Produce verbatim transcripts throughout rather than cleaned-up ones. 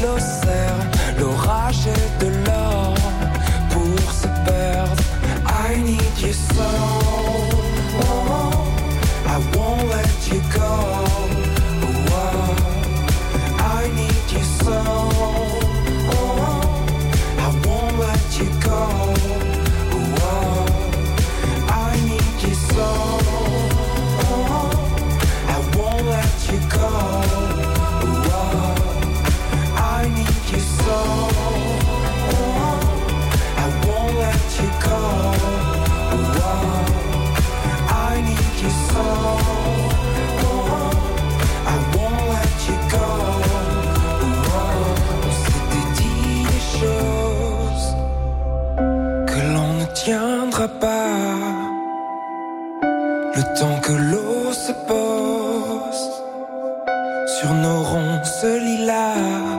l'océan, l'orage et de l'or pour se perdre. I need you so, oh, I won't let you go. Oh, I need you so, oh, I won't let you go. Oh, I need you so, oh, I won't let you go. Oh, I need you so, oh, I won't let you go. Oh, I need you so, oh, I won't let you go. Oh, on s'était dit des choses que l'on ne tiendra pas. Le temps que l'eau se pose sur nos ronces lilas.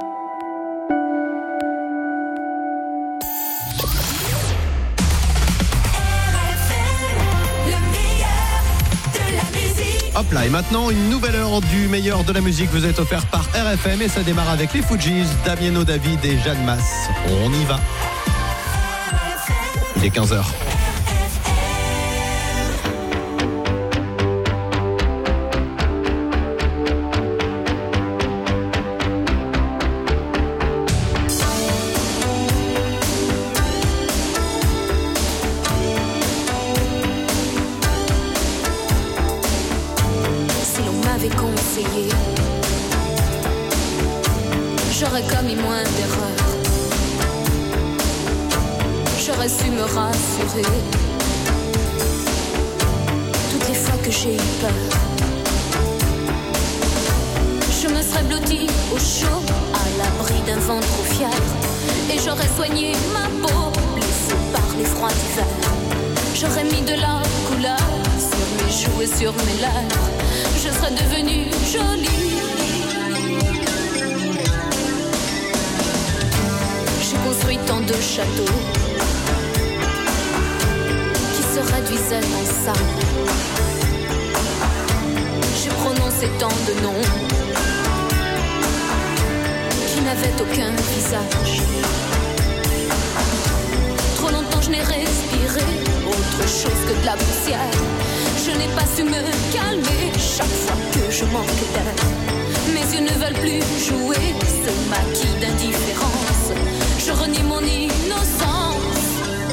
Hop là, et maintenant une nouvelle heure du meilleur de la musique vous est offerte par R F M et ça démarre avec les Fujis, Damiano David et Jeanne Masse. On y va. Il est quinze heures. J'aurais commis moins d'erreurs, j'aurais su me rassurer. Toutes les fois que j'ai eu peur, je me serais blottie au chaud, à l'abri d'un vent trop fier. Et j'aurais soigné ma peau, blessée par les froids d'hiver. J'aurais mis de la couleur sur mes joues et sur mes lèvres. Je serais devenue jolie. J'ai construit tant de châteaux qui se réduisaient en sable. J'ai prononcé tant de noms qui n'avaient aucun visage. Trop longtemps je n'ai respiré autre chose que de la poussière. Je n'ai pas su me calmer chaque fois que je manque d'air. Mes yeux ne veulent plus jouer ce maquis d'indifférence. Je renie mon innocence.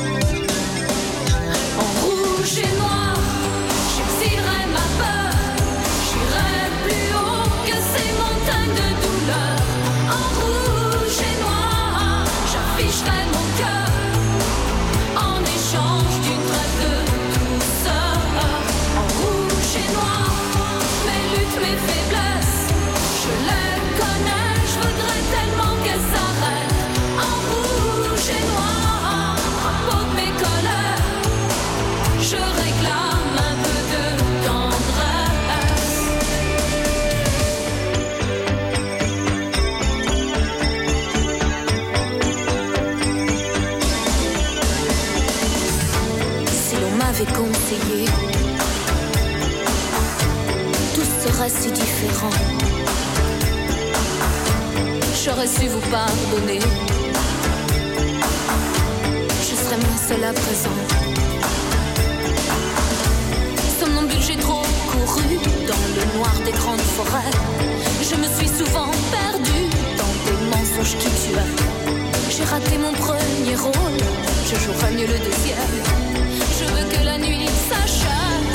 En rouge et noir, j'exilerai ma peur. J'irai plus haut que ces montagnes de douleur. En rouge et noir, j'afficherai mon cœur en échange d'une trêve de douceur. En rouge et noir, mes luttes, mes faiblesses, je les connais, je voudrais tellement qu'elles s'arrêtent. En rouge et noir, à peau de mes colères, je réclame un peu de tendresse. Si l'on m'avait conseillé, tout serait si différent. J'aurais su vous pardonner. Je serais moins seule à présent. Somnambule, j'ai trop couru dans le noir des grandes forêts. Je me suis souvent perdue dans des mensonges qui tuaient. J'ai raté mon premier rôle, je jouerai mieux le deuxième. Je veux que la nuit s'achève.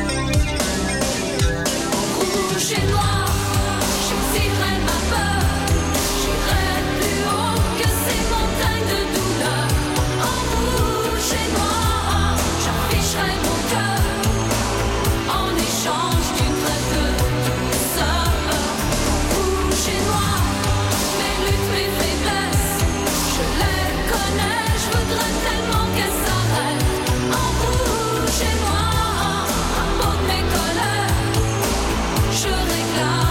En rouge et noir, j'exilerai ma peur. J'irai plus haut que ces montagnes de douleur. En rouge et noir, j'afficherai mon cœur en échange d'une trêve de douceur. En rouge et noir, mes luttes, mes faiblesses, je les connais, je voudrais tellement qu'elles s'arrêtent. En rouge et noir, à peau de mes colères, je réclame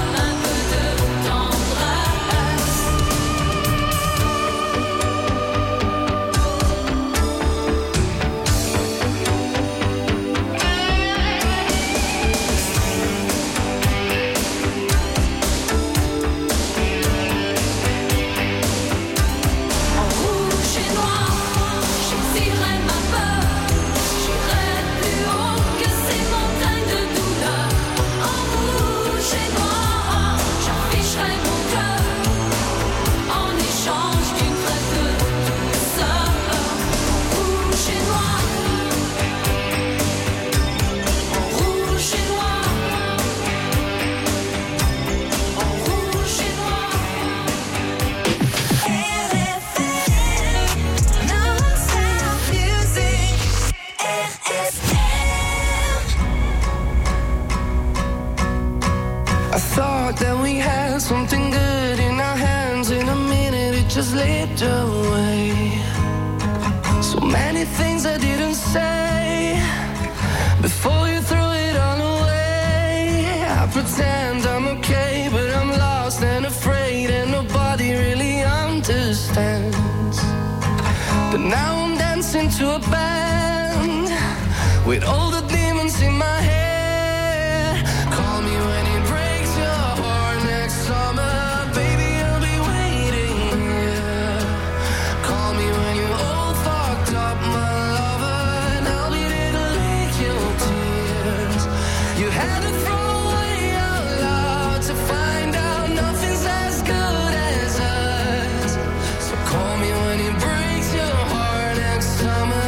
just slipped away. So many things I didn't say before you threw it all away. I pretend I'm okay, but I'm lost and afraid, and nobody really understands. But now I'm dancing to a band with all the demons in my head. Call me when it breaks your heart next summer. Baby, I'll be waiting here. Call me when you're all fucked up, my lover, and I'll be there to lick your tears. You had to throw away out loud to find out nothing's as good as us. So call me when it breaks your heart next summer.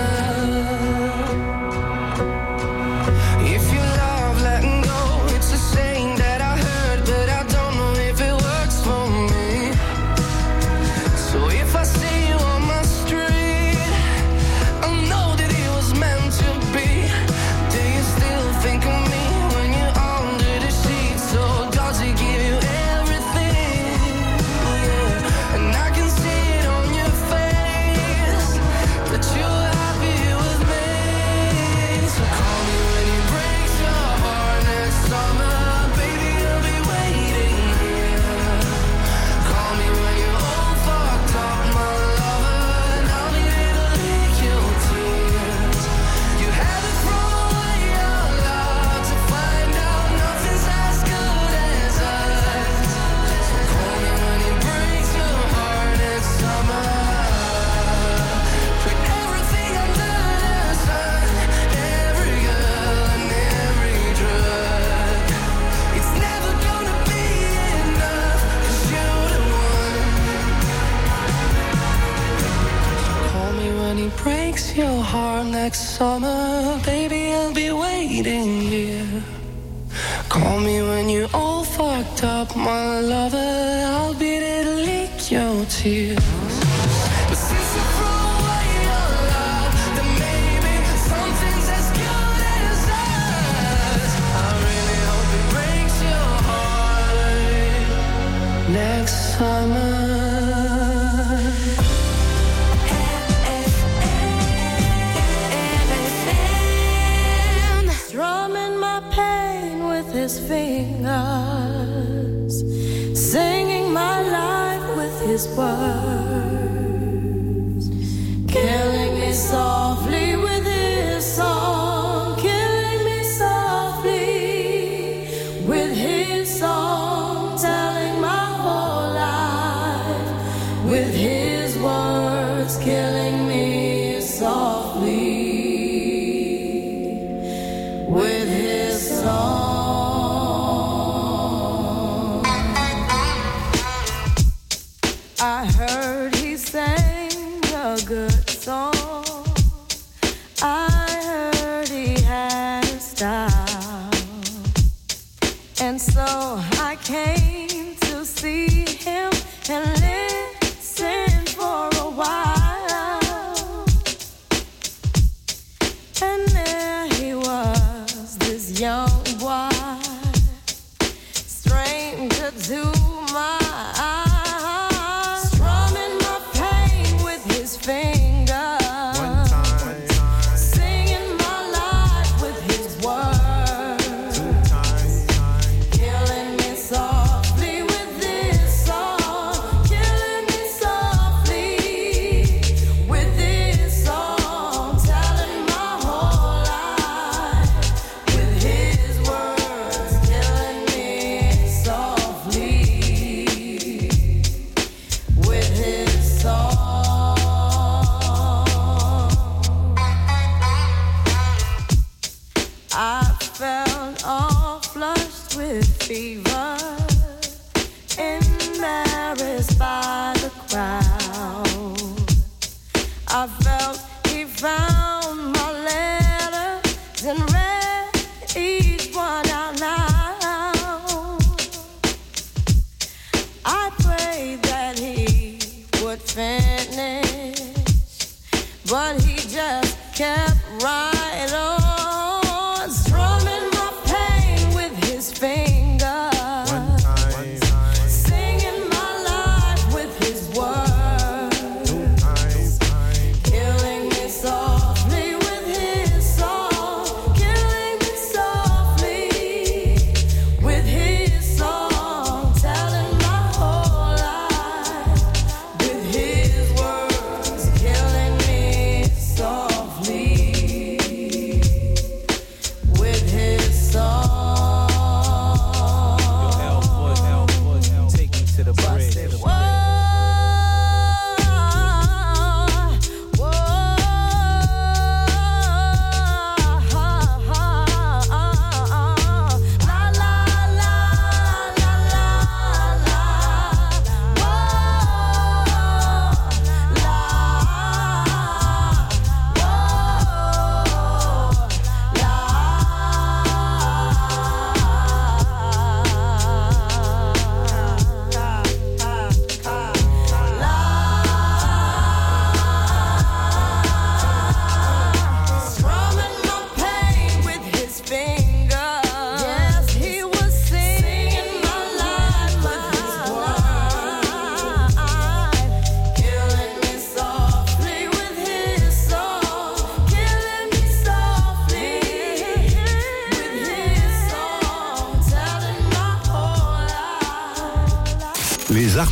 If you love letting go, it's a saying that I heard, but I don't know if it works for me. So if I see you on my street, I know that it was meant to be. Do you still think of me when you're under the sheets? So does he give you everything? Yeah. And I can see it on your face that you're happy with me. So call me when it breaks your heart next summer. Baby, I'll be waiting here. Call me when you're all fucked up, my lover, and I'll be there to lick your tears. You had to throw away out loud to find out nothing's as good as us. So call me when it breaks your heart next summer. Put everything under the sun, every girl and every drug. It's never gonna be enough, 'cause you're the one. Call me when it breaks your heart next summer. Baby, I'll be waiting here. Call me when you're all fucked up, my lover. I'll be there to lick your tears. But since you threw away your love, then maybe something's as good as us. I really hope it breaks your heart next summer. Strumming my pain with his fingers, singing my life with his words, killing me softly with his song, killing me softly with his song, telling my whole life with his words, killing me softly with his song. I heard he sang a good song. I heard he had a style. And so I came to see him and listen for a while. And there he was, this young boy, stranger to my eyes, strumming my pain with his fingers, singing my life with his words, killing me softly with this song, killing me softly with this song, telling my whole life with his words, killing me softly with his song. I felt all flushed with fever, embarrassed by the crowd. I felt he found my letters and read each one out loud. I prayed that he would finish, but he just kept right on, strumming my pain with his fingers, singing my life with his words.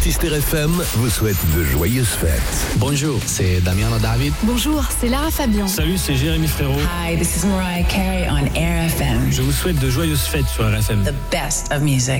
artistes R F M vous souhaitent de joyeuses fêtes. Bonjour, c'est Damiano David. Bonjour, c'est Lara Fabian. Salut, c'est Jérémy Frérot. Hi, this is Mariah Carey on R F M. Je vous souhaite de joyeuses fêtes sur R F M. The best of music.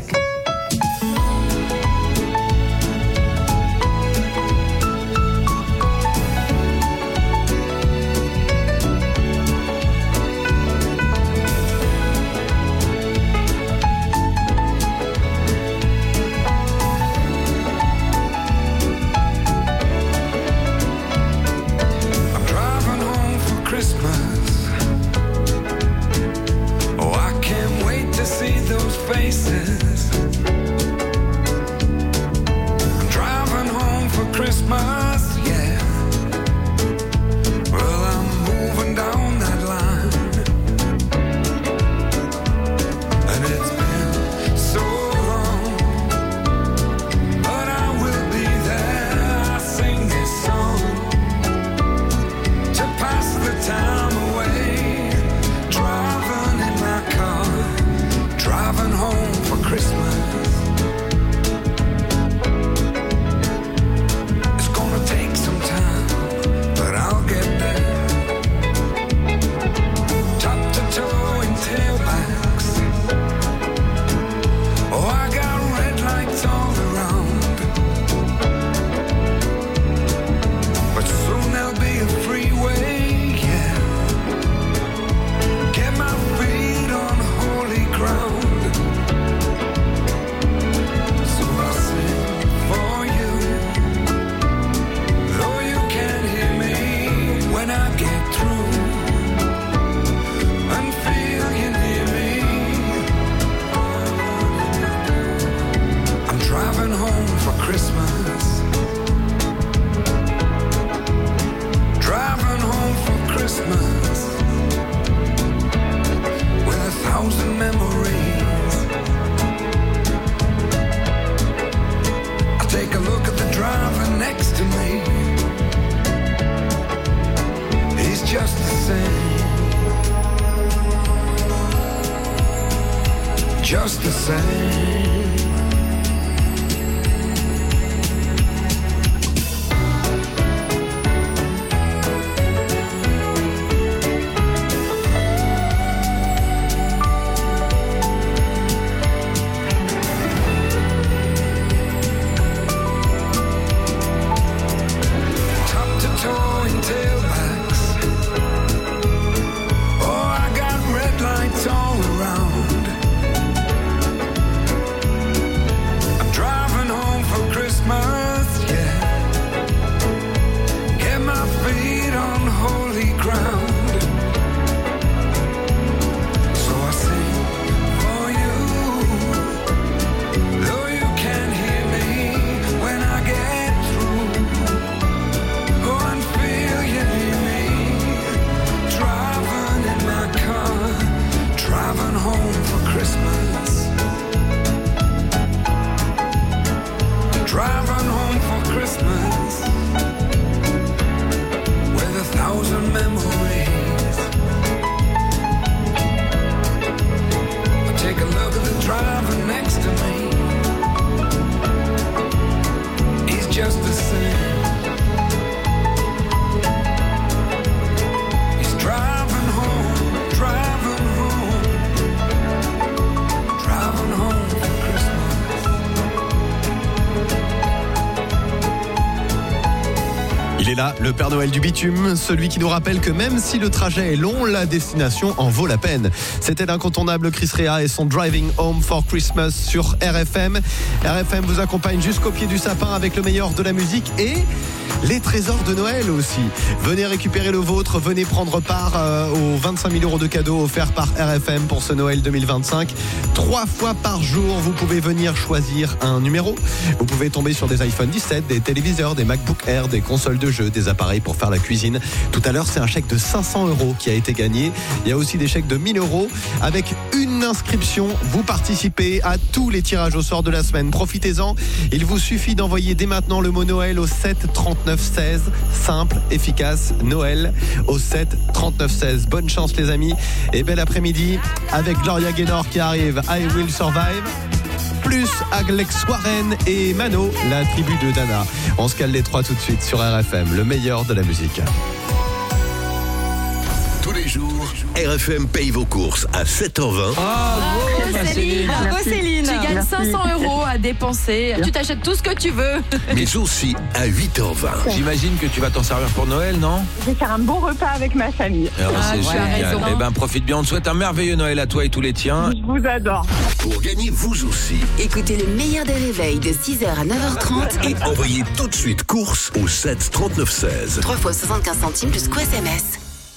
Just the same. Top to toe in tailbacks. Oh, I got red lights all around. Il est là, le Père Noël du bitume, celui qui nous rappelle que même si le trajet est long, la destination en vaut la peine. C'était l'incontournable Chris Rea et son Driving Home for Christmas sur R F M. R F M vous accompagne jusqu'au pied du sapin avec le meilleur de la musique et les trésors de Noël aussi. Venez récupérer le vôtre, venez prendre part euh, aux vingt-cinq mille euros de cadeaux offerts par R F M pour ce Noël deux mille vingt-cinq. Trois fois par jour, vous pouvez venir choisir un numéro. Vous pouvez tomber sur des iPhone dix-sept, des téléviseurs, des MacBook Air, des consoles de jeux, des appareils pour faire la cuisine. Tout à l'heure, c'est un chèque de cinq cents euros qui a été gagné. Il y a aussi des chèques de mille euros. Avec une inscription, vous participez à tous les tirages au sort de la semaine. Profitez-en. Il vous suffit d'envoyer dès maintenant le mot Noël au sept trente-neuf seize. Simple, efficace. Noël au sept trente-neuf seize. Bonne chance les amis et bel après-midi avec Gloria Gaynor qui arrive. I Will Survive. plus Alex Warren et Mano, la tribu de Dana. On se cale les trois tout de suite sur R F M, le meilleur de la musique. Tous les jours, R F M paye vos courses à sept heures vingt. Bravo Céline. Bravo Céline. Tu gagnes cinq cents euros à dépenser. Tu t'achètes tout ce que tu veux. Mais aussi à huit heures vingt. J'imagine que tu vas t'en servir pour Noël, non? Je vais faire un bon repas avec ma famille. Alors, Ah, c'est tu as génial. raison. Eh ben, profite bien. On te souhaite un merveilleux Noël à toi et tous les tiens. Je vous adore. Pour gagner vous aussi. Écoutez le meilleur des réveils de six heures à neuf heures trente. Et envoyez tout de suite courses au sept trente-neuf seize. trois fois soixante-quinze centimes plus quoi S M S.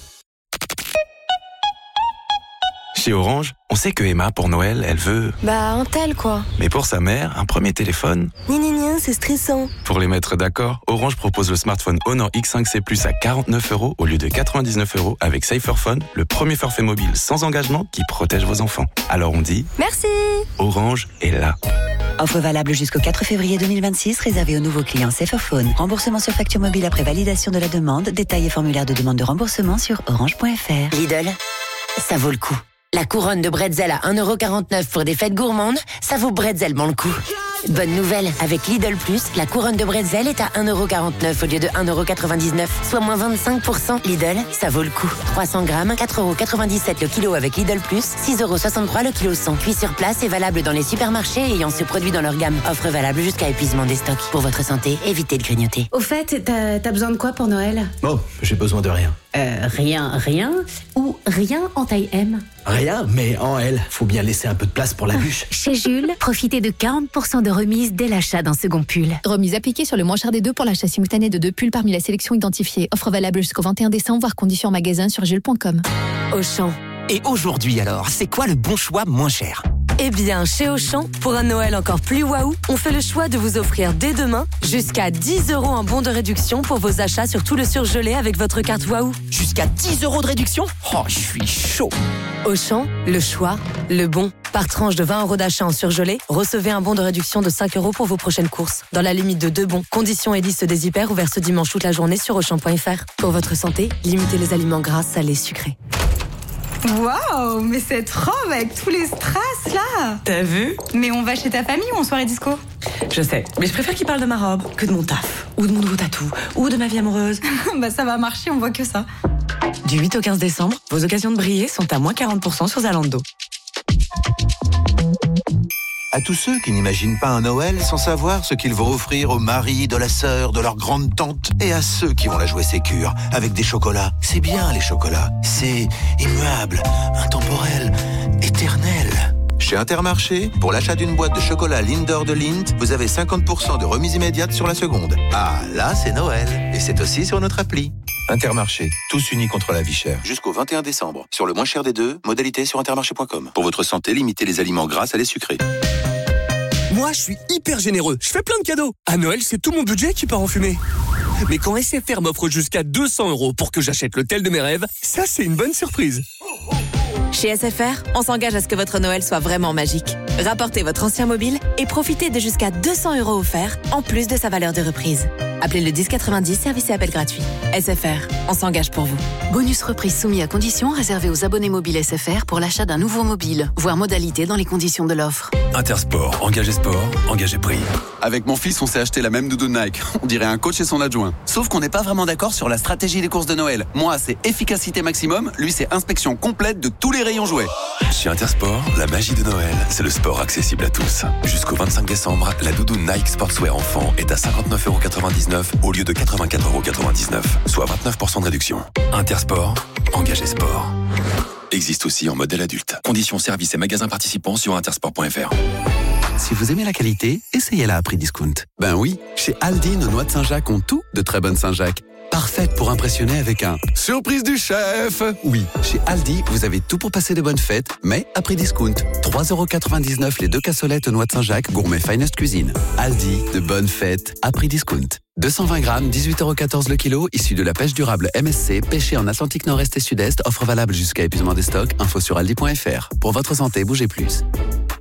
Chez Orange, on sait que Emma, pour Noël, elle veut... Bah, un tel quoi. Mais pour sa mère, un premier téléphone. Ni ni ni, c'est stressant. Pour les mettre d'accord, Orange propose le smartphone Honor X cinq C Plus à quarante-neuf euros au lieu de quatre-vingt-dix-neuf euros avec Saferphone, le premier forfait mobile sans engagement qui protège vos enfants. Alors on dit... Merci. Orange est là. Offre valable jusqu'au quatre février deux mille vingt-six, réservée aux nouveaux clients Saferphone. Remboursement sur facture mobile après validation de la demande. Détails et formulaire de demande de remboursement sur orange point f r. Lidl, ça vaut le coup. La couronne de bretzel à un euro quarante-neuf pour des fêtes gourmandes, ça vaut bretzellement le coup. Bonne nouvelle, avec Lidl Plus, la couronne de bretzel est à un euro quarante-neuf au lieu de un euro quatre-vingt-dix-neuf, soit moins vingt-cinq pour cent. Lidl, ça vaut le coup. trois cents grammes, quatre euros quatre-vingt-dix-sept le kilo avec Lidl Plus, six euros soixante-trois le kilo cent. Cuit sur place et valable dans les supermarchés ayant ce produit dans leur gamme. Offre valable jusqu'à épuisement des stocks. Pour votre santé, évitez de grignoter. Au fait, t'as, t'as besoin de quoi pour Noël? Oh, j'ai besoin de rien. Euh, rien, rien ou rien en taille M? Rien, mais en L. Faut bien laisser un peu de place pour la bûche. Chez Jules, profitez de quarante pour cent de remise dès l'achat d'un second pull. Remise appliquée sur le moins cher des deux pour l'achat simultané de deux pulls parmi la sélection identifiée. Offre valable jusqu'au vingt et un décembre, voire conditions en magasin sur jules point com. Auchan. Et aujourd'hui alors, c'est quoi le bon choix moins cher? Eh bien, chez Auchan, pour un Noël encore plus waouh, on fait le choix de vous offrir dès demain jusqu'à dix euros en bon de réduction pour vos achats sur tout le surgelé avec votre carte waouh. Jusqu'à dix euros de réduction? Oh, je suis chaud. Auchan, le choix, le bon. Par tranche de vingt euros d'achat en surgelé, recevez un bon de réduction de cinq euros pour vos prochaines courses. Dans la limite de deux bons. Conditions et liste des hyper ouverts ce dimanche toute la journée sur auchan point f r. Pour votre santé, limitez les aliments gras, salés, sucrés. Waouh, mais cette robe avec tous les strass là. T'as vu? Mais on va chez ta famille ou en soirée disco? Je sais, mais je préfère qu'il parle de ma robe que de mon taf, ou de mon nouveau tatou, ou de ma vie amoureuse. Bah ça va marcher, on voit que ça. Du huit au quinze décembre, vos occasions de briller sont à moins quarante pour cent sur Zalando. À tous ceux qui n'imaginent pas un Noël sans savoir ce qu'ils vont offrir au mari, de la sœur, de leur grande tante, et à ceux qui vont la jouer sécure avec des chocolats. C'est bien les chocolats, c'est immuable, intemporel, éternel. Chez Intermarché, pour l'achat d'une boîte de chocolat Lindor de Lindt, vous avez cinquante pour cent de remise immédiate sur la seconde. Ah, là c'est Noël, et c'est aussi sur notre appli. Intermarché, tous unis contre la vie chère. Jusqu'au vingt et un décembre. Sur le moins cher des deux, modalité sur intermarché point com. Pour votre santé, limitez les aliments gras à les sucrés. Moi, je suis hyper généreux. Je fais plein de cadeaux. À Noël, c'est tout mon budget qui part en fumée. Mais quand S F R m'offre jusqu'à deux cents euros pour que j'achète l'hôtel de mes rêves, ça, c'est une bonne surprise. Chez S F R, on s'engage à ce que votre Noël soit vraiment magique. Rapportez votre ancien mobile et profitez de jusqu'à deux cents euros offerts, en plus de sa valeur de reprise. Appelez le dix quatre-vingt-dix, service et appel gratuit. S F R, on s'engage pour vous. Bonus reprise soumis à conditions réservé aux abonnés mobiles S F R pour l'achat d'un nouveau mobile. Voir modalité dans les conditions de l'offre. Intersport, engagé sport, engagé prix. Avec mon fils, on s'est acheté la même doudoune Nike. On dirait un coach et son adjoint. Sauf qu'on n'est pas vraiment d'accord sur la stratégie des courses de Noël. Moi, c'est efficacité maximum. Lui, c'est inspection complète de tous les rayons jouets. Chez Intersport, la magie de Noël, c'est le sport accessible à tous. Jusqu'au vingt-cinq décembre, la doudoune Nike Sportswear enfant est à cinquante-neuf euros quatre-vingt-dix-neuf au lieu de quatre-vingt-quatre euros quatre-vingt-dix-neuf, soit vingt-neuf pour cent de réduction. Intersport, engagé sport. Existe aussi en modèle adulte. Conditions, services et magasins participants sur intersport point f r. Si vous aimez la qualité, essayez-la à prix discount. Ben oui, chez Aldi, nos noix de Saint-Jacques ont tout de très bonnes Saint-Jacques. Parfaite pour impressionner avec un « Surprise du chef !» Oui, chez Aldi, vous avez tout pour passer de bonnes fêtes, mais à prix discount. trois euros quatre-vingt-dix-neuf les deux cassolettes noix de Saint-Jacques gourmet Finest Cuisine. Aldi, de bonnes fêtes à prix discount. deux cent vingt grammes, dix-huit euros quatorze le kilo, issu de la pêche durable M S C, pêché en Atlantique Nord-Est et Sud-Est, offre valable jusqu'à épuisement des stocks, info sur aldi point f r. Pour votre santé, bougez plus.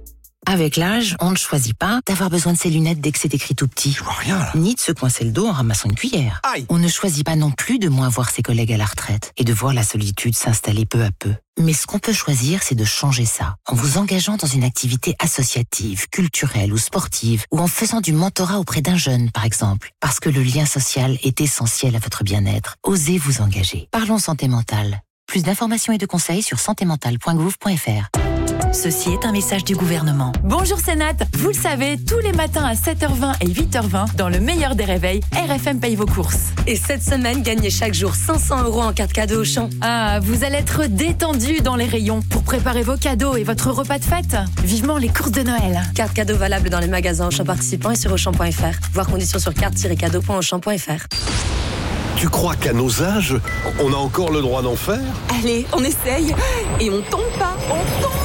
Avec l'âge, on ne choisit pas d'avoir besoin de ses lunettes dès que c'est écrit tout petit. Je vois rien là. Ni de se coincer le dos en ramassant une cuillère. Aïe. On ne choisit pas non plus de moins voir ses collègues à la retraite et de voir la solitude s'installer peu à peu. Mais ce qu'on peut choisir, c'est de changer ça. En vous engageant dans une activité associative, culturelle ou sportive, ou en faisant du mentorat auprès d'un jeune, par exemple. Parce que le lien social est essentiel à votre bien-être. Osez vous engager. Parlons santé mentale. Plus d'informations et de conseils sur santé mentale point gouv point f r. Ceci est un message du gouvernement. Bonjour c'est Nat. Vous le savez, tous les matins à sept heures vingt et huit heures vingt, dans le meilleur des réveils, R F M paye vos courses. Et cette semaine, gagnez chaque jour cinq cents euros en carte cadeau Auchan. Ah, vous allez être détendu dans les rayons pour préparer vos cadeaux et votre repas de fête. Vivement les courses de Noël. Carte cadeau valable dans les magasins Auchan participants et sur Auchan point f r. Voir conditions sur carte tiret cadeau point auchan point f r. Tu crois qu'à nos âges, on a encore le droit d'en faire? Allez, on essaye. Et on tombe pas, on tombe.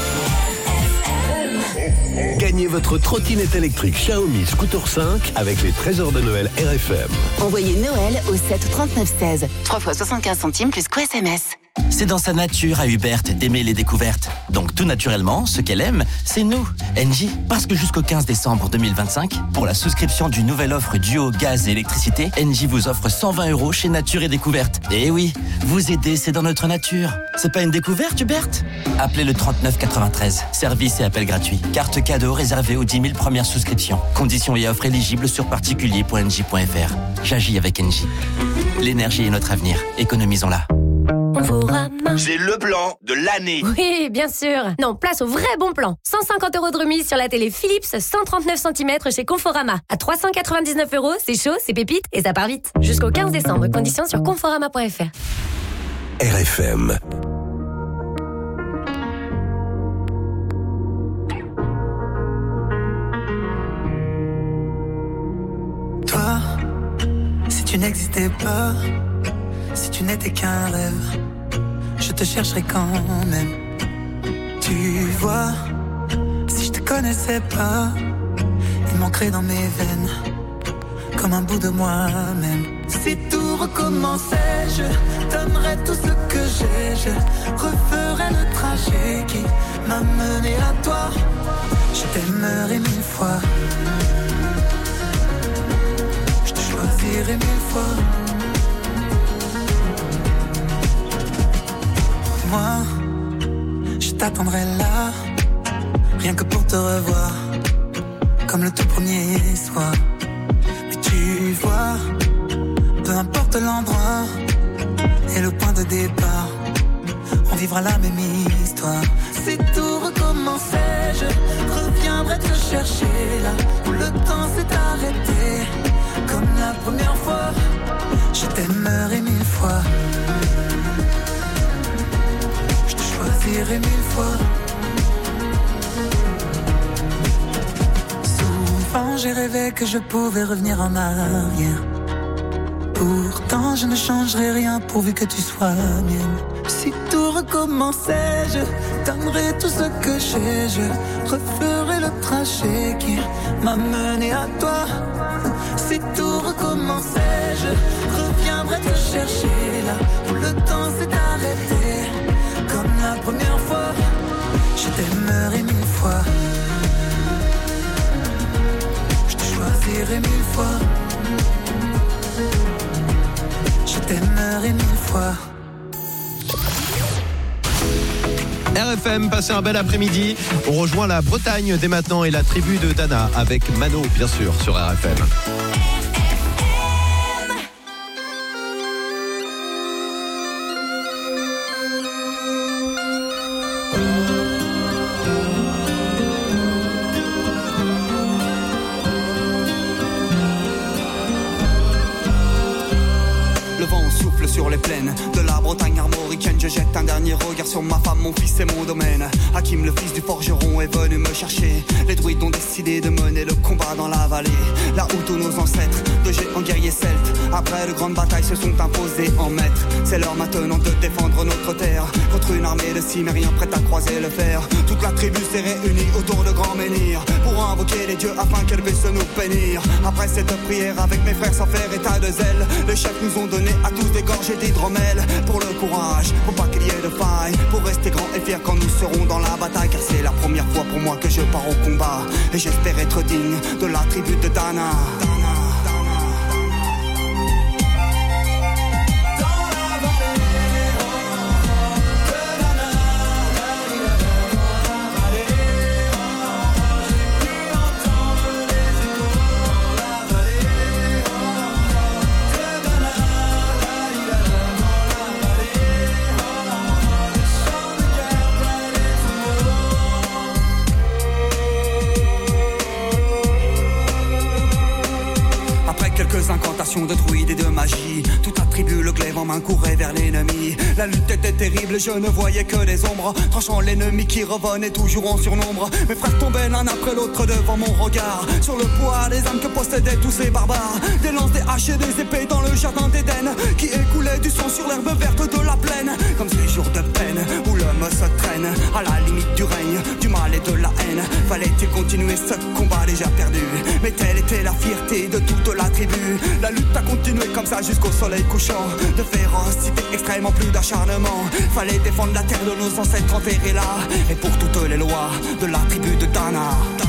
Gagnez votre trottinette électrique Xiaomi Scooter cinq avec les trésors de Noël R F M. Envoyez Noël au sept trente-neuf seize. trois fois soixante-quinze centimes plus quoi S M S. C'est dans sa nature à Hubert d'aimer les découvertes. Donc tout naturellement, ce qu'elle aime, c'est nous, Engie. Parce que jusqu'au quinze décembre deux mille vingt-cinq, pour la souscription d'une nouvelle offre duo gaz et électricité, Engie vous offre cent vingt euros chez Nature et Découverte. Et oui, vous aider, c'est dans notre nature. C'est pas une découverte, Hubert? Appelez le trente-neuf quatre-vingt-treize. Service et appel gratuit. Carte cadeau réservée aux dix mille premières souscriptions. Conditions et offres éligibles sur particulier point engie point f r. J'agis avec Engie. L'énergie est notre avenir. Économisons-la. C'est le plan de l'année. Oui, bien sûr. Non, place au vrai bon plan. cent cinquante euros de remise sur la télé Philips cent trente-neuf centimètres chez Conforama. À trois cent quatre-vingt-dix-neuf euros, c'est chaud, c'est pépite et ça part vite. Jusqu'au quinze décembre. Conditions sur conforama point f r. R F M. Toi, si tu n'existais pas, si tu n'étais qu'un rêve, je te chercherai quand même. Tu vois, si je te connaissais pas, il manquerait dans mes veines comme un bout de moi-même. Si tout recommençait, je donnerais tout ce que j'ai. Je referais le trajet qui m'a mené à toi. Je t'aimerais mille fois, je te choisirais mille fois. Moi, je t'attendrai là, rien que pour te revoir, comme le tout premier soir. Mais tu vois, peu importe l'endroit et le point de départ, on vivra la même histoire. Si tout recommençait, je reviendrai te chercher là où le temps s'est arrêté, comme la première fois. Je t'aimerai mille fois, je te choisirai mille fois. Souvent j'ai rêvé que je pouvais revenir en arrière. Pourtant je ne changerai rien pourvu que tu sois mienne. Si tout recommençait, je donnerais tout ce que j'ai. Je referai le trajet qui m'a mené à toi. Si tout recommençait, je reviendrai te chercher là où le temps s'est arrêté, comme la première fois. Je t'aimerai mille fois, je te choisirai mille fois. Je t'aimerai mille fois. R F M, passez un bel après-midi. On rejoint la Bretagne dès maintenant et la tribu de Dana avec Mano, bien sûr, sur R F M. Sur les plaines de la Bretagne armoricaine, je jette un dernier regard sur ma femme, mon fils et mon domaine. Hakim, le fils du forgeron, est venu me chercher. Les druides ont décidé de mener le combat dans la vallée, là où tous nos ancêtres, de géants guerriers celtes, Après de grandes batailles se sont imposées en maîtres. C'est l'heure maintenant de défendre notre terre contre une armée de cimériens prête à croiser le fer. Toute la tribu s'est réunie autour de grands menhirs pour invoquer les dieux afin qu'elle puisse nous bénir. Après cette prière avec mes frères sans faire état de zèle, les chefs nous ont donné à tous des gorgées d'hydromel. Pour le courage, pour pas qu'il y ait de faille, pour rester grand et fier quand nous serons dans la bataille. Car c'est la première fois pour moi que je pars au combat et j'espère être digne de la tribu de Dana. Incantations de druides et de magie, toute la tribu le glaive en main courait vers l'ennemi. La lutte était terrible, je ne voyais que des ombres, tranchant l'ennemi qui revenait toujours en surnombre. Mes frères tombaient l'un après l'autre devant mon regard, sur le poids des âmes que possédaient tous ces barbares. Des lances, des haches et des épées dans le jardin d'Éden, qui écoulait du sang sur l'herbe verte de la plaine. Comme ces jours de peine où l'homme se traîne à la limite du règne, du mal et de la haine. Fallait-il continuer ce combat déjà perdu? Mais telle était la fierté de toute la tribu. La lutte a continué comme ça jusqu'au soleil couchant. De férocité extrêmement, plus d'acharnement. Fallait défendre la terre de nos ancêtres enterrés là. Et pour toutes les lois de la tribu de Dana.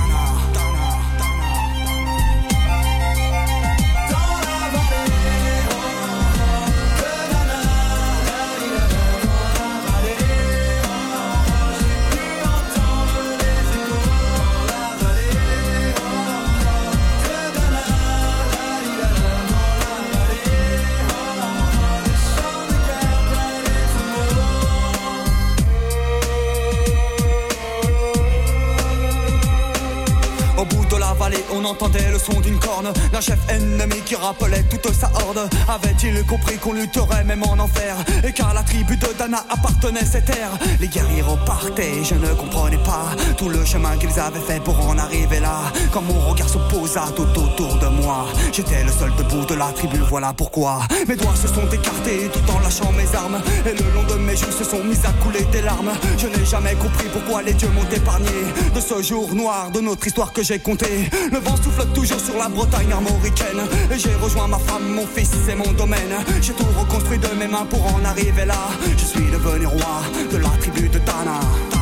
On entendait le son d'une corne d'un chef ennemi qui rappelait toute sa horde. Avait-il compris qu'on lutterait même en enfer, et qu'à la tribu de Dana appartenait cette terre? Les guerriers repartaient, je ne comprenais pas tout le chemin qu'ils avaient fait pour en arriver là. Quand mon regard se posa tout autour de moi, j'étais le seul debout de la tribu, voilà pourquoi mes doigts se sont écartés tout en lâchant mes armes, et le long de mes joues se sont mis à couler des larmes. Je n'ai jamais compris pourquoi les dieux m'ont épargné de ce jour noir de notre histoire que j'ai compté. Le vent souffle toujours sur la Bretagne armoricaine, et j'ai rejoint ma femme, mon fils, c'est mon domaine. J'ai tout reconstruit de mes mains pour en arriver là. Je suis devenu roi de la tribu de Dana.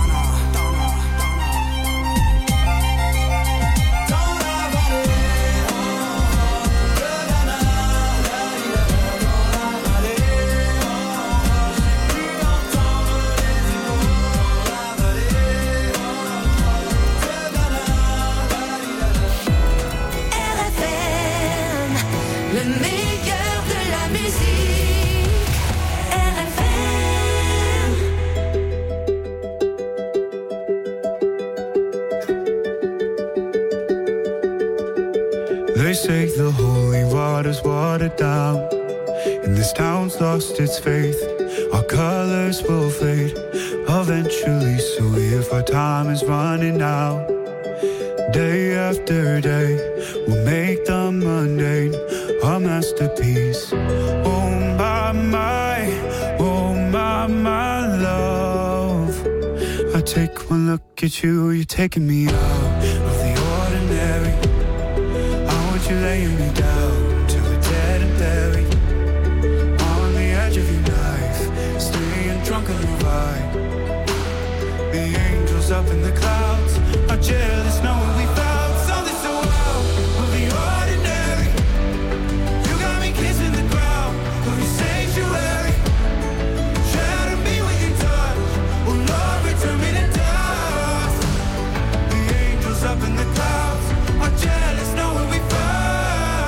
They say the holy water's watered down, and this town's lost its faith. Our colors will fade eventually, so if our time is running out, day after day, we'll make the mundane a masterpiece. Oh my, my, oh my, my love, I take one look at you, you're taking me out of the ordinary. You're laying me down till we're dead and buried, on the edge of your knife, staying drunk on your vibe. The angels up in the clouds are jealous knowing we found something so out of the ordinary. You got me kissing the ground of your sanctuary. Shatter me with your touch, oh Lord, return me to dust. The angels up in the clouds are jealous knowing we found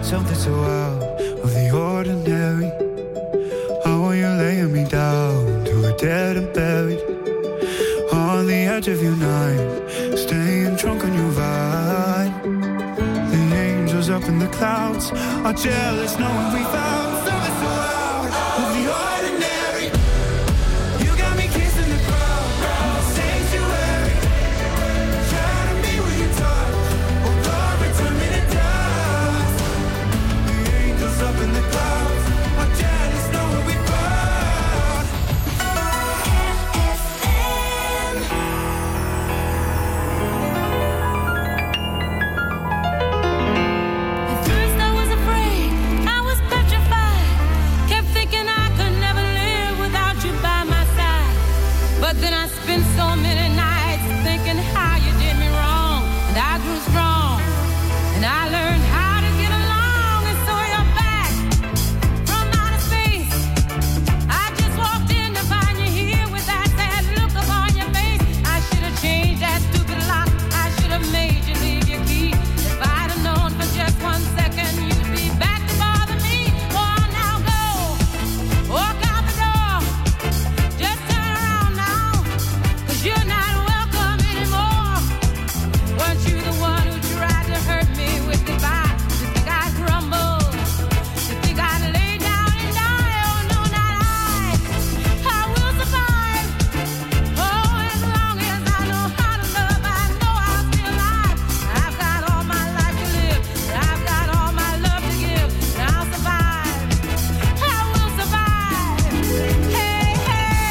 something so out of the ordinary. How are you laying me down to a dead and buried on the edge of your night, staying drunk on your vibe. The angels up in the clouds are jealous knowing we found something so out of the ordinary. You got me kissing the crowd, the sanctuary, trying to be with your touch, oh Lord, return me to dust. The angels up in the clouds are jealous knowing we found. But then I spent so many nights thinking how you did me wrong, and I grew strong, and I learned how to get along, and so you're back from outer space. I just walked in to find you here with that sad look upon your face. I should have changed that stupid lock, I should have made you leave your key. If I'd have known for just one second you'd be back to bother me. Oh, now go, walk out the door, just turn around now. You're not welcome anymore. Weren't you the one who tried to hurt me with goodbye? You think I'd crumble? You think I'd lay down and die? Oh no, not I. I will survive. Oh, as long as I know how to love, I know I'll be alive. I've got all my life to live, I've got all my love to give, and I'll survive. I will survive. Hey, hey.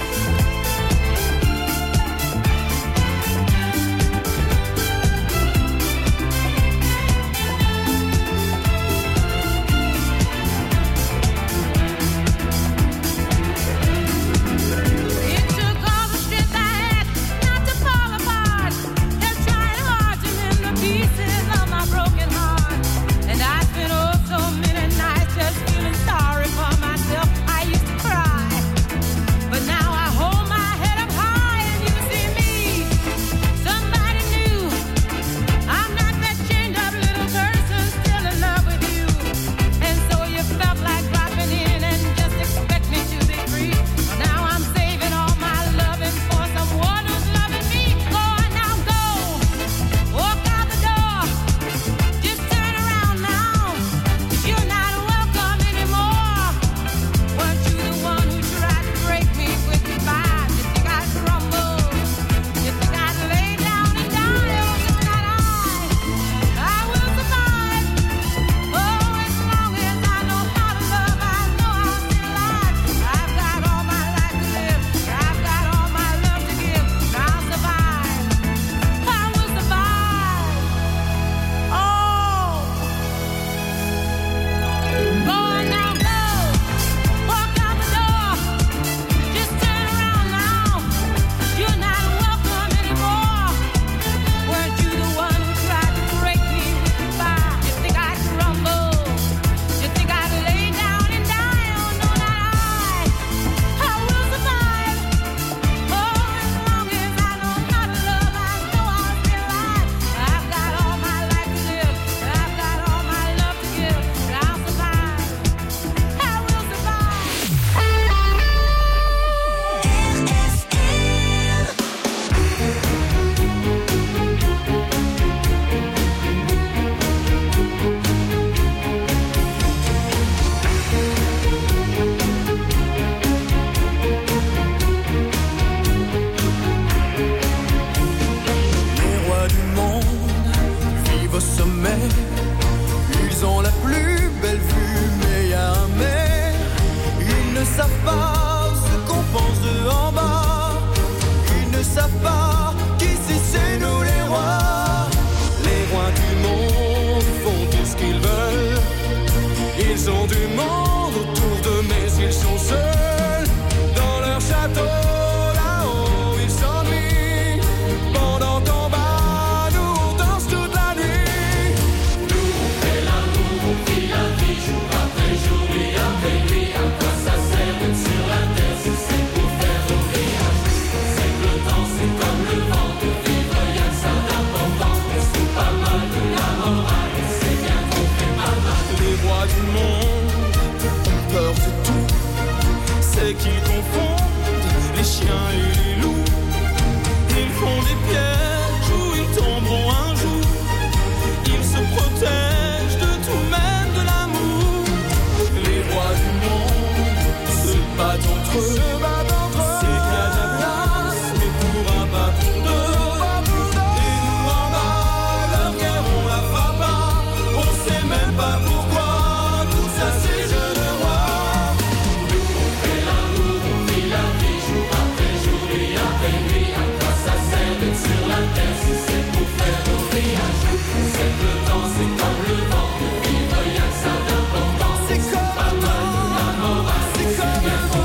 It took all the strength I had not to fall apart. Just trying hard to mend the pieces of my broken heart. And I spent oh so many nights just feeling sorry for myself. I used to cry, but now I hold my head up high and you see me, somebody new. I'm not that chained up little person still in love with you. And so you felt like dropping in and just expect me to be free. Now I'm saving all my loving for someone who's loving me. Go on now, go, walk out the door, just turn around now, 'cause you're not welcome anymore. Weren't you the one who tried to break me with goodbye? You think I'd crumble? You think I'd lay down and die? Oh no, not I. I will survive. Oh, as long as I know how to love, I know I'll be alive. I've got all my life to live, I've got all my love to give, and I'll survive. I will survive. Oh, go on now, go, walk out the door, just turn around now, 'cause you're not welcome anymore. Weren't you the one who tried to break me with goodbye? You think I'd crumble? You think I'd lay down and die? Oh no, not I. I will survive. Oh, as long as I know how to love, I know I'll be alive. I've got all my life to live, I've got all my love to give, and I'll survive. I will survive. Les rois du monde vivent au sommet. Ils ont la plus belle vue, mais y a un mais. Ils ne savent pas ce qu'on pense d'eux en bas. Ils ne savent pas qu'ici c'est nous les rois. Les rois du monde font tout ce qu'ils veulent. Ils ont du monde autour d'eux, mais ils sont seuls dans leur château. Là-haut, ils s'ennuient. Pendant qu'en bas, nous on danse toute la nuit. Nous on fait l'amour, on vit la vie jour après jour, nuit après nuit. À quoi ça sert d'être sur la terre si c'est pour faire rire? C'est que le temps c'est comme le vent, de vivre y'a que ça d'important. On se fout pas mal de la morale, c'est bien qu'on fait pas mal. du monde ont peur de tout. C'est qu'ils confondent les chiens et les loups. Ils font des pièges où ils tomberont un jour. Ils se protègent de tout, même de l'amour. Les rois du monde se battent entre eux. C'est qu'il y a de la place, mais pourra pas pour deux. Et nous en bas, leur guerre on la fera pas. On sait même pas pourquoi. Tout ça c'est jeu de roi. Nous on fait l'amour, on vit la vie jour après jour, nuit après nuit. À quoi ça sert d'être sur la terre si c'est pour faire rire un jour. C'est le temps, c'est comme le vent. De vivre y'a que ça d'important. C'est comme pas mal de la morale. C'est comme bien fond.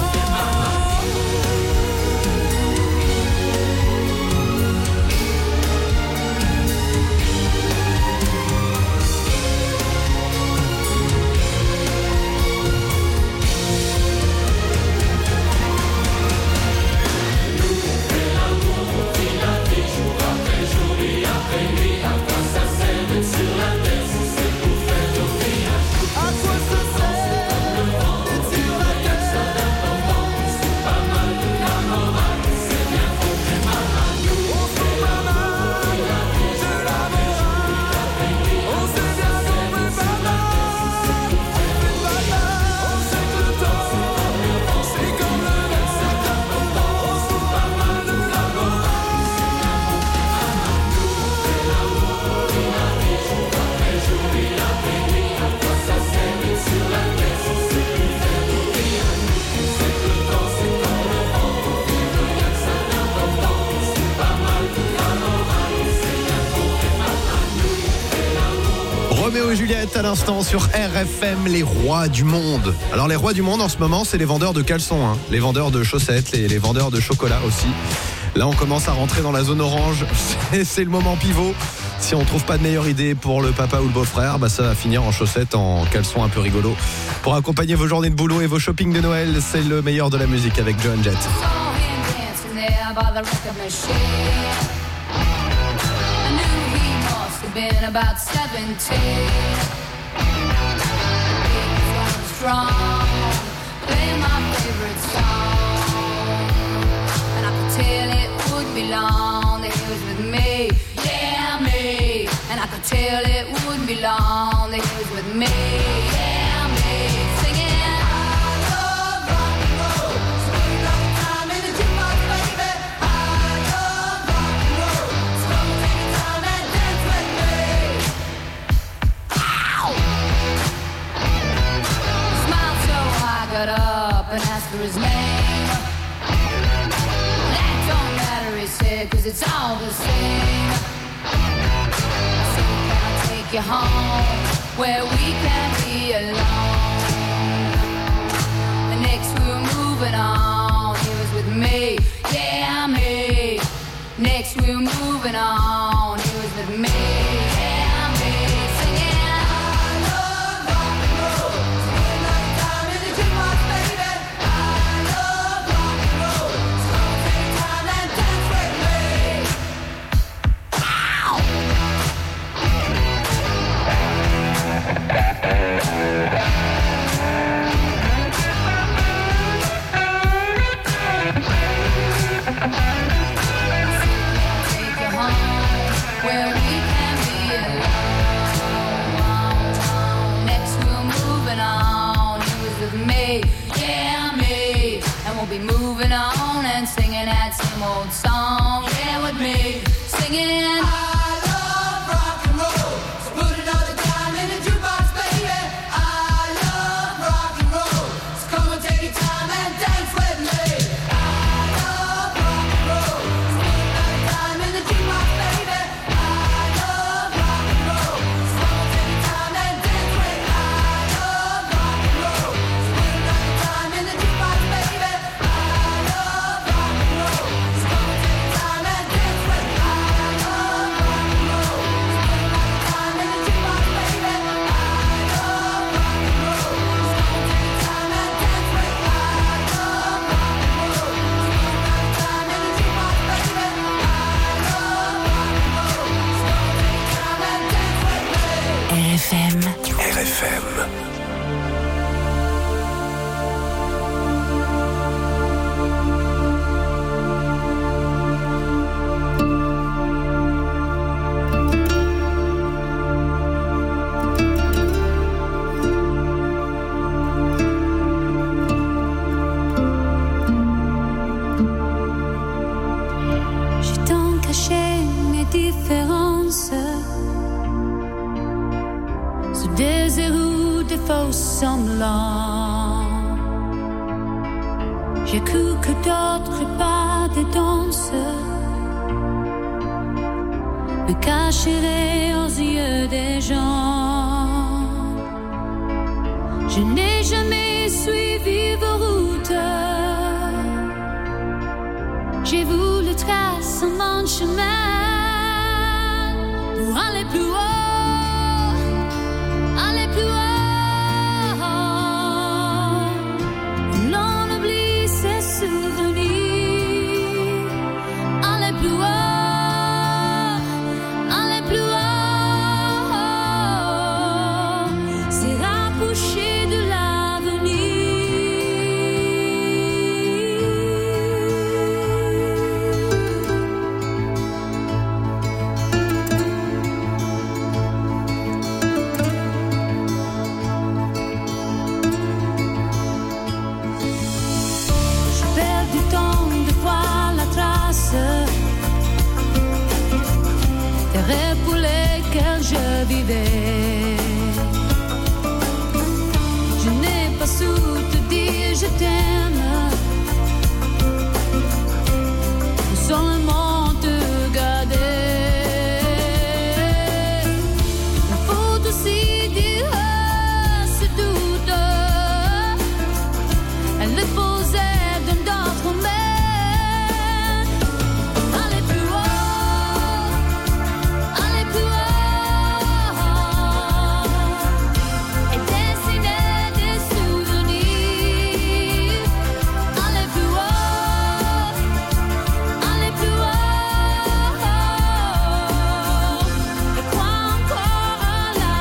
Roméo et Juliette à l'instant sur R F M, les rois du monde. Alors les rois du monde en ce moment, c'est les vendeurs de caleçons, hein, les vendeurs de chaussettes, les, les vendeurs de chocolat aussi. Là on commence à rentrer dans la zone orange, c'est, c'est le moment pivot. Si on trouve pas de meilleure idée pour le papa ou le beau-frère, bah ça va finir en chaussettes, en caleçon un peu rigolo. Pour accompagner vos journées de boulot et vos shopping de Noël, c'est le meilleur de la musique avec Joan Jett. Been about seventeen. He was strong, playing my favorite song, and I could tell it would be long that he was with me, yeah me. And I could tell it wouldn't be long that he was with me, yeah me. Singing. Got up and asked for his name. That don't matter, he said, cause it's all the same. I said, can I take you home where we can be alone? The next we were moving on, he was with me, yeah me. Next we were moving on, he was with me, yeah me. Singing. Be moving on and singing that same old song, yeah, with me, singing. I love rock and roll, so put another time in the jukebox, baby. I love rock and roll, so come and take your time and dance with me. I love rock and roll, so put another time in the jukebox, baby. I love rock and roll, so come and take your time and dance with me. I love rock and roll, so put another time in the jukebox, baby. R F M. faux semblant. J'ai cru que d'autres pas des danses me cacheraient aux yeux des gens. Je n'ai jamais suivi vos routes. J'ai voulu tracer mon chemin pour aller plus haut, aller plus haut. L'on oublie ses souvenirs. Aller plus haut, aller plus haut. C'est rapprocher de l'avenir. Je perds du temps de voir la trace des rêves pour lesquels je vivais. Je n'ai pas su te dire je t'aime, seulement te garder. Il faut aussi dire ce doute, elle le posait dans d'autres mains. Aller plus haut, aller plus haut, et dessiner des souvenirs. Aller plus haut, aller plus haut, et croire encore à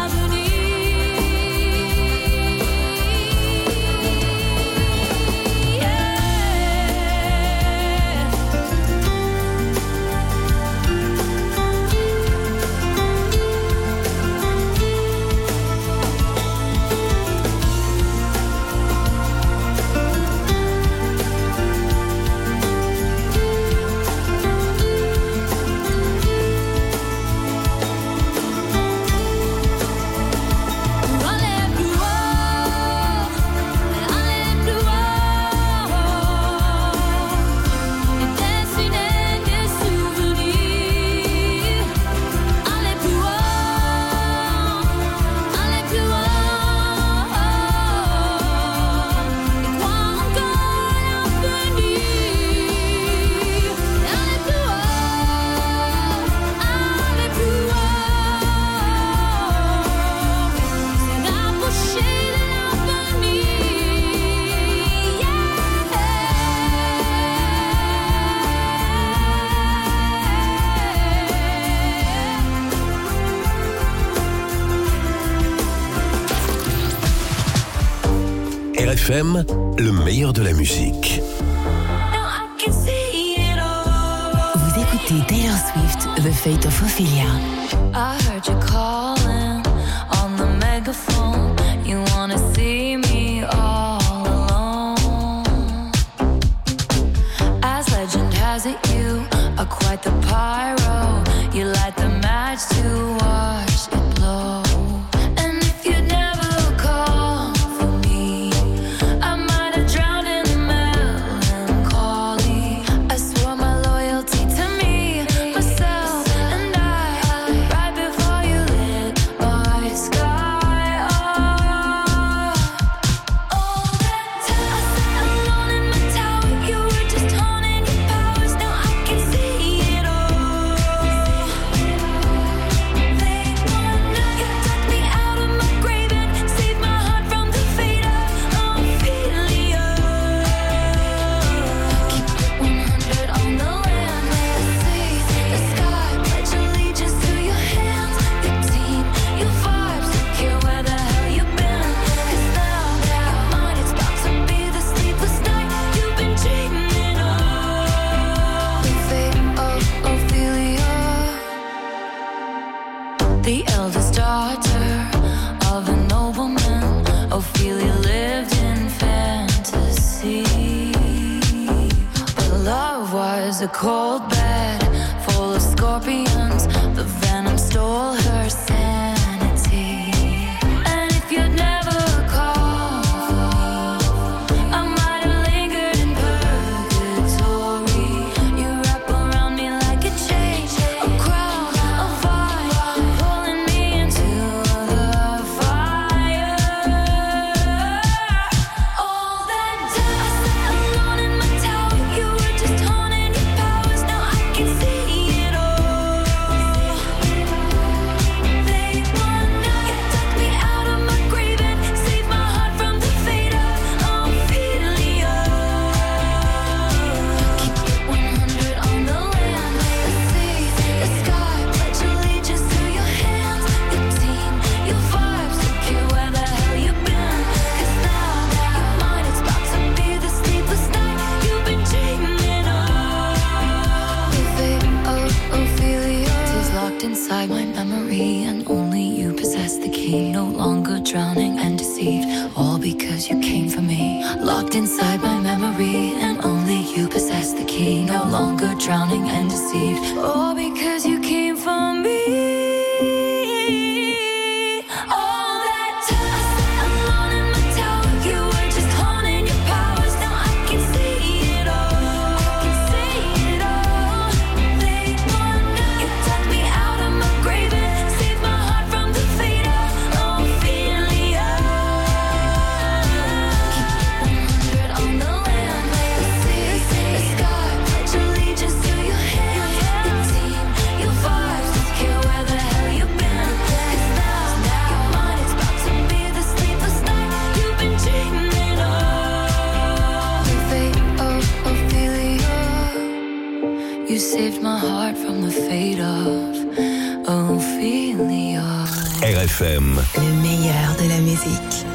R F M, le meilleur de la musique. Vous écoutez Taylor Swift, The Fate of Ophelia. I heard you calling on the megaphone. You wanna see me all alone. As legend has it, you are quite the pyro. You light the match to watch it blow. And if you'd never call for me, I might have drowned in melancholy. I swore my loyalty to me, myself, and I. Right before you lit my sky up. All that time I sat alone in my tower, you were just honing your powers. Now I can see it all. Late one night, you dug me out of my grave and saved my heart from the fate of Ophelia. Keep it one hundred on the land, may I see the sky. Pledge allegiance to your hands, your team, your vibes. Don't care where the hell you've been, 'cause now that mine, it's about to be the sleepless night you've been dreaming of. The fate of Ophelia, the eldest daughter of a nobleman. Ophelia lived in fantasy, but love was a cold bed full of scorpions. The venom stole her sanity. And if you'd never inside my memory, and only you possess the key. No longer drowning and deceived. All because you came for me. All that time I sat alone in my tower, you were just honing your powers. Now I can see it all. I can see it all. Late one night, you dug me out of my grave and saved my heart from the fate of Ophelia. Keep one hundred on the land, lay the sea, the sky, pledge allegiance to your hand. Your team, your vibes, don't care where the hell you've been. 'Cause now, now you're mine, it's about to be the sleepless night you've been dreaming of. The fate of Ophelia, you saved my heart from the fate of Ophelia. R F M. Le meilleur de la musique.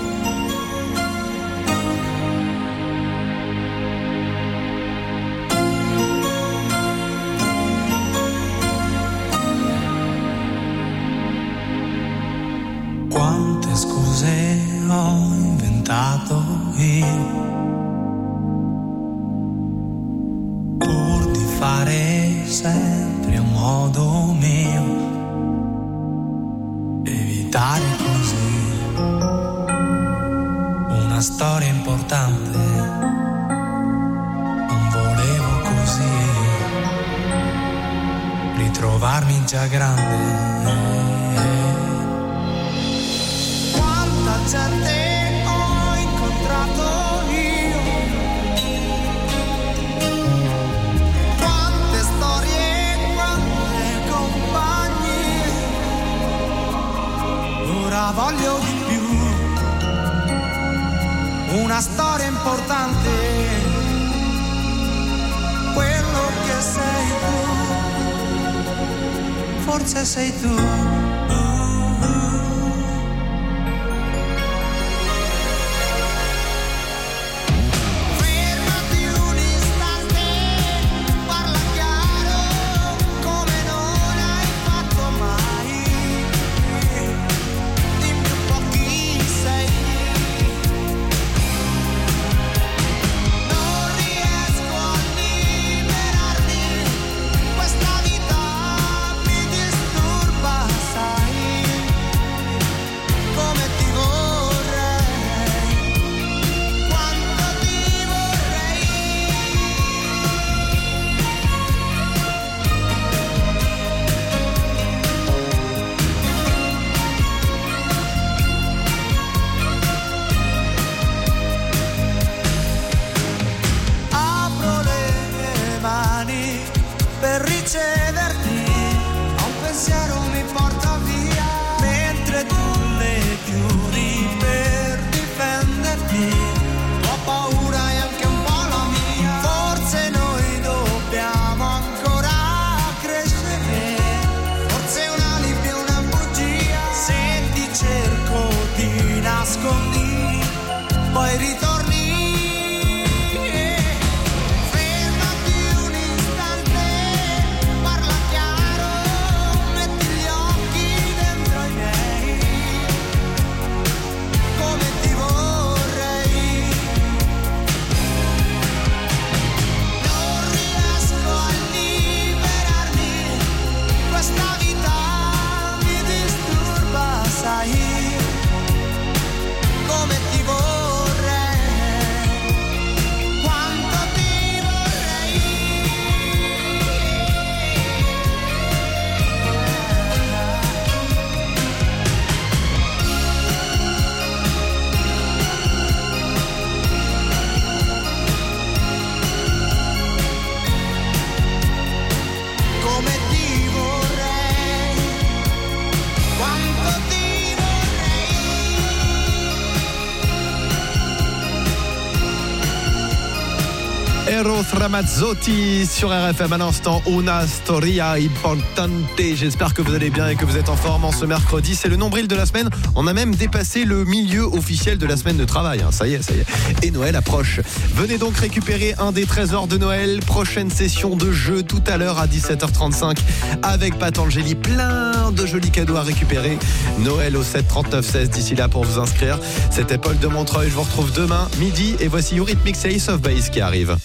Quante scuse ho inventato io pur di fare sempre a modo mio, evitare così una storia importante. Non volevo così ritrovarmi già grande. Quanta gente ho incontrato io, quante storie, quante compagnie. Ora voglio di più, una storia importante. Quello che sei tu, forse sei tu. Questa vita mi disturba, sai. Eros Ramazzotti sur R F M à l'instant. Una storia importante. J'espère que vous allez bien et que vous êtes en forme en ce mercredi. C'est le nombril de la semaine. On a même dépassé le milieu officiel de la semaine de travail. Hein. Ça y est, ça y est. Et Noël approche. Venez donc récupérer un des trésors de Noël. Prochaine session de jeu tout à l'heure à dix-sept heures trente-cinq avec Patangeli. Plein de jolis cadeaux à récupérer. Noël au sept trente-neuf seize d'ici là pour vous inscrire. C'était Paul de Montreuil. Je vous retrouve demain midi et voici Eurythmics et Ace of Base qui arrive.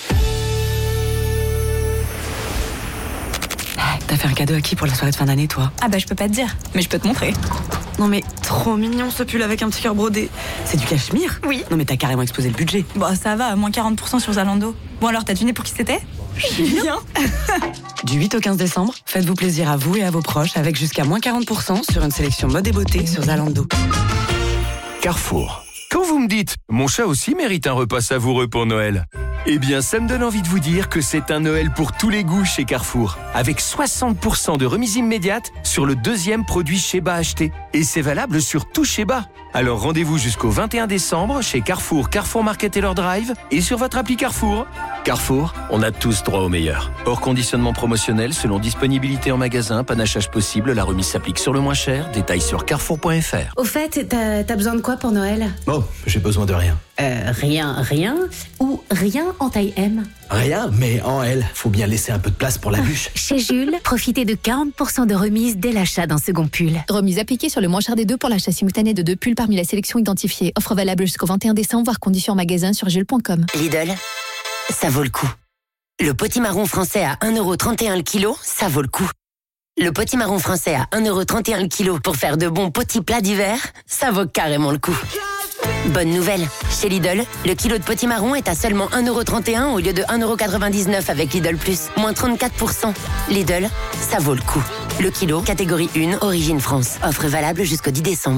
T'as fait un cadeau à qui pour la soirée de fin d'année, toi? Ah bah je peux pas te dire, mais je peux te montrer. Non mais trop mignon ce pull avec un petit cœur brodé. C'est du cachemire? Oui. Non mais t'as carrément explosé le budget. Bon ça va, moins quarante pour cent sur Zalando. Bon alors t'as deviné pour qui c'était? Bien. Du huit au quinze décembre, faites-vous plaisir à vous et à vos proches avec jusqu'à moins quarante pour cent sur une sélection mode et beauté sur Zalando. Carrefour. Quand vous me dites « Mon chat aussi mérite un repas savoureux pour Noël », eh bien, ça me donne envie de vous dire que c'est un Noël pour tous les goûts chez Carrefour, avec soixante pour cent de remise immédiate sur le deuxième produit Sheba acheté. Et c'est valable sur tout Sheba. Alors rendez-vous jusqu'au vingt et un décembre chez Carrefour, Carrefour Market et leur Drive et sur votre appli Carrefour. Carrefour, on a tous droit au meilleur. Hors conditionnement promotionnel, selon disponibilité en magasin, panachage possible, la remise s'applique sur le moins cher. Détails sur carrefour point f r. Au fait, t'as, t'as besoin de quoi pour Noël? Oh, j'ai besoin de rien. Euh, rien, rien ou rien en taille M? Rien, mais en L. Faut bien laisser un peu de place pour la bûche. Chez Jules, profitez de quarante pour cent de remise dès l'achat d'un second pull. Remise appliquée sur le moins cher des deux pour l'achat simultané de deux pulls parmi la sélection identifiée. Offre valable jusqu'au vingt et un décembre, voire conditions en magasin sur jules point com. Lidl, ça vaut le coup. Le potimarron français à un euro trente et un le kilo, ça vaut le coup. Le potimarron français à un euro trente et un le kilo pour faire de bons petits plats d'hiver, ça vaut carrément le coup. Bonne nouvelle, chez Lidl, le kilo de potimarron est à seulement un euro trente et un au lieu de un euro quatre-vingt-dix-neuf avec Lidl Plus, moins trente-quatre pour cent. Lidl, ça vaut le coup. Le kilo, catégorie un, origine France. Offre valable jusqu'au dix décembre.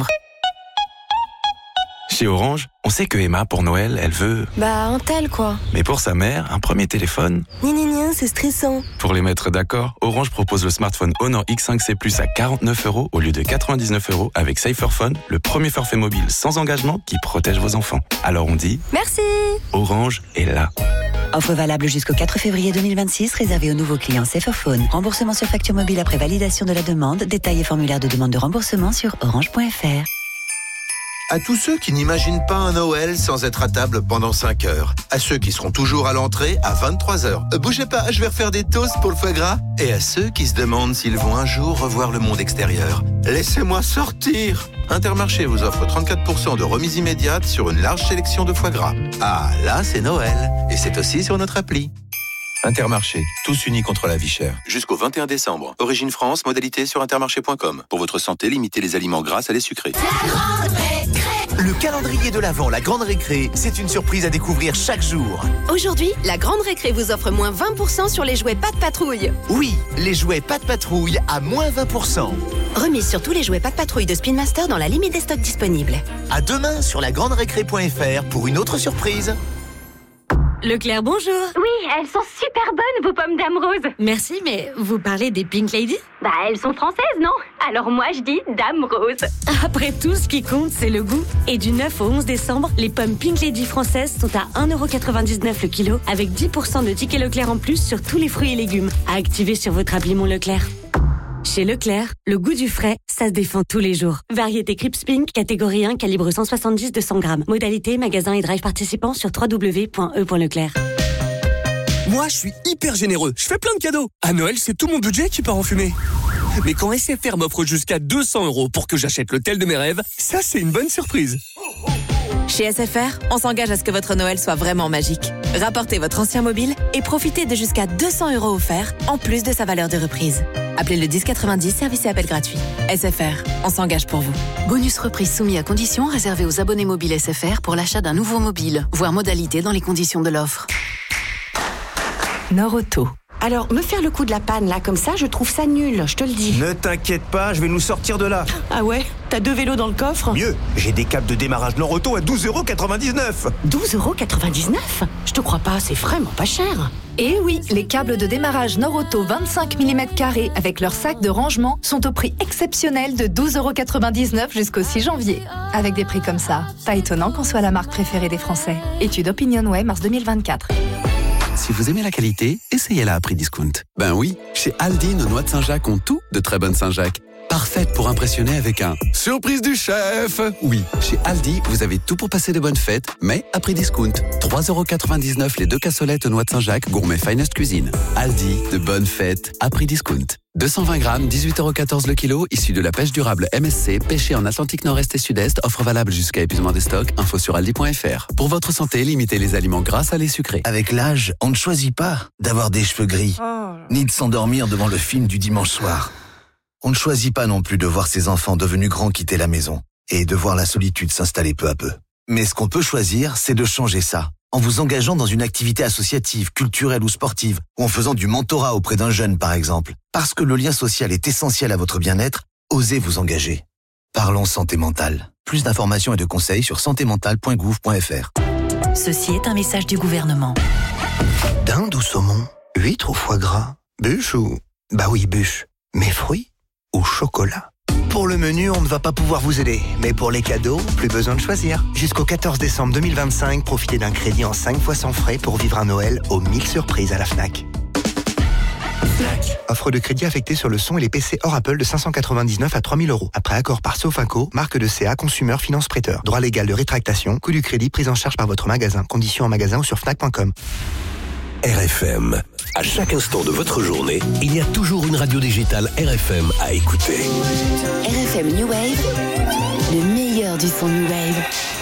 Chez Orange, on sait que Emma, pour Noël, elle veut... Bah, un tel, quoi. Mais pour sa mère, un premier téléphone. Ni ni ni, c'est stressant. Pour les mettre d'accord, Orange propose le smartphone Honor X cinq C Plus à quarante-neuf euros au lieu de quatre-vingt-dix-neuf euros avec Cypherphone, le premier forfait mobile sans engagement qui protège vos enfants. Alors on dit... Merci. Orange est là. Offre valable jusqu'au quatre février deux mille vingt-six, réservée aux nouveaux clients Cypherphone. Remboursement sur facture mobile après validation de la demande. Détails et formulaire de demande de remboursement sur orange point f r. À tous ceux qui n'imaginent pas un Noël sans être à table pendant cinq heures. À ceux qui seront toujours à l'entrée à vingt-trois heures. Euh, bougez pas, je vais refaire des toasts pour le foie gras. Et à ceux qui se demandent s'ils vont un jour revoir le monde extérieur. Laissez-moi sortir. Intermarché vous offre trente-quatre pour cent de remise immédiate sur une large sélection de foie gras. Ah, là, c'est Noël. Et c'est aussi sur notre appli. Intermarché, tous unis contre la vie chère. Jusqu'au vingt et un décembre. Origine France, modalité sur intermarché point com. Pour votre santé, limitez les aliments gras à les sucrés. Le calendrier de l'Avent, la Grande Récré, c'est une surprise à découvrir chaque jour. Aujourd'hui, la Grande Récré vous offre moins vingt pour cent sur les jouets Pas de Patrouille. Oui, les jouets Pas de Patrouille à moins vingt pour cent. Remise sur tous les jouets Pas de Patrouille de Spin Master dans la limite des stocks disponibles. À demain sur la grande récré point f r pour une autre surprise. Leclerc, bonjour. Oui, elles sont super bonnes, vos pommes Dame Rose. Merci, mais vous parlez des Pink Lady? Bah, elles sont françaises, non? Alors moi, je dis Dame Rose. Après tout, ce qui compte, c'est le goût. Et du neuf au onze décembre, les pommes Pink Lady françaises sont à un euro quatre-vingt-dix-neuf le kilo, avec dix pour cent de tickets Leclerc en plus sur tous les fruits et légumes. À activer sur votre appli Mon Leclerc. Chez Leclerc, le goût du frais, ça se défend tous les jours. Variété Crips Pink, catégorie un, calibre cent soixante-dix deux cents grammes. Modalité, magasin et drive participants sur w w w point e point leclerc. Moi, je suis hyper généreux. Je fais plein de cadeaux. À Noël, c'est tout mon budget qui part en fumée. Mais quand S F R m'offre jusqu'à deux cents euros pour que j'achète le tel de mes rêves, ça, c'est une bonne surprise. Chez S F R, on s'engage à ce que votre Noël soit vraiment magique. Rapportez votre ancien mobile et profitez de jusqu'à deux cents euros offerts, en plus de sa valeur de reprise. Appelez le dix quatre-vingt-dix, service et appel gratuit. S F R, on s'engage pour vous. Bonus reprise soumis à conditions, réservé aux abonnés mobiles S F R pour l'achat d'un nouveau mobile. Voir modalité dans les conditions de l'offre. Nord-Auto. Alors, me faire le coup de la panne, là, comme ça, je trouve ça nul, je te le dis. Ne t'inquiète pas, je vais nous sortir de là. Ah ouais? T'as deux vélos dans le coffre? Mieux, j'ai des câbles de démarrage Nord-Auto à douze euros quatre-vingt-dix-neuf. douze euros quatre-vingt-dix-neuf? Je te crois pas, c'est vraiment pas cher. Et oui, les câbles de démarrage Nord-Auto vingt-cinq millimètres carrés avec leur sac de rangement sont au prix exceptionnel de douze euros quatre-vingt-dix-neuf jusqu'au six janvier. Avec des prix comme ça, pas étonnant qu'on soit la marque préférée des Français. Étude OpinionWay, mars deux mille vingt-quatre. Si vous aimez la qualité, essayez-la à prix discount. Ben oui, chez Aldi, nos noix de Saint-Jacques ont tout de très bonnes Saint-Jacques. Parfaite pour impressionner avec un « Surprise du chef !» Oui, chez Aldi, vous avez tout pour passer de bonnes fêtes, mais à prix discount. trois euros quatre-vingt-dix-neuf les deux cassolettes aux noix de Saint-Jacques gourmet Finest Cuisine. Aldi, de bonnes fêtes à prix discount. deux cent vingt grammes, dix-huit euros quatorze le kilo, issu de la pêche durable M S C, pêché en Atlantique Nord-Est et Sud-Est, offre valable jusqu'à épuisement des stocks, info sur aldi point f r. Pour votre santé, limitez les aliments gras, salés, sucrés. Avec l'âge, on ne choisit pas d'avoir des cheveux gris, oh. ni de s'endormir devant le film du dimanche soir. On ne choisit pas non plus de voir ses enfants devenus grands quitter la maison et de voir la solitude s'installer peu à peu. Mais ce qu'on peut choisir, c'est de changer ça. En vous engageant dans une activité associative, culturelle ou sportive, ou en faisant du mentorat auprès d'un jeune par exemple. Parce que le lien social est essentiel à votre bien-être, osez vous engager. Parlons santé mentale. Plus d'informations et de conseils sur santé mentale point gouv point f r. Ceci est un message du gouvernement. Dinde ou saumon, huître ou foie gras, bûche ou... Bah oui, bûche. Mais fruits ou chocolat? Pour le menu, on ne va pas pouvoir vous aider. Mais pour les cadeaux, plus besoin de choisir. Jusqu'au quatorze décembre deux mille vingt-cinq, profitez d'un crédit en cinq fois sans frais pour vivre un Noël aux mille surprises à la Fnac. Fnac. Offre de crédit affectée sur le son et les P C hors Apple de cinq cent quatre-vingt-dix-neuf à trois mille euros. Après accord par Sofinco, marque de C A Consumer Finance Prêteur. Droit légal de rétractation, coût du crédit prise en charge par votre magasin. Conditions en magasin ou sur fnac point com. R F M. À chaque instant de votre journée, il y a toujours une radio digitale R F M à écouter. R F M New Wave, le meilleur du son New Wave.